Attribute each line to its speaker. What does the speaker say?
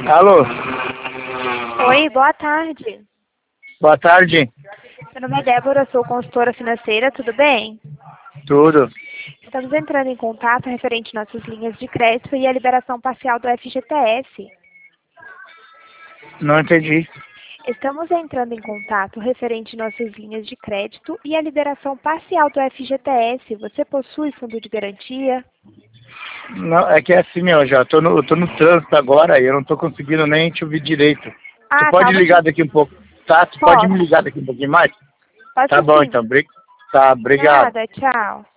Speaker 1: Alô?
Speaker 2: Oi, boa tarde.
Speaker 1: Boa tarde.
Speaker 2: Meu nome é Débora, sou consultora financeira, tudo bem?
Speaker 1: Tudo.
Speaker 2: Estamos entrando em contato referente nossas linhas de crédito e a liberação parcial do FGTS.
Speaker 1: Não entendi.
Speaker 2: Estamos entrando em contato referente nossas linhas de crédito e a liberação parcial do FGTS. Você possui fundo de garantia?
Speaker 1: Não, é que é assim, meu, eu tô no trânsito agora e eu não tô conseguindo nem te ouvir direito. Tu
Speaker 2: Ah,
Speaker 1: pode
Speaker 2: tá,
Speaker 1: ligar daqui um pouco, tá? Tu pode me
Speaker 2: posso.
Speaker 1: ligar daqui um pouquinho mais? Tá
Speaker 2: Posso
Speaker 1: bom,
Speaker 2: sim.
Speaker 1: então. Tá, obrigado.
Speaker 2: Nada, tchau.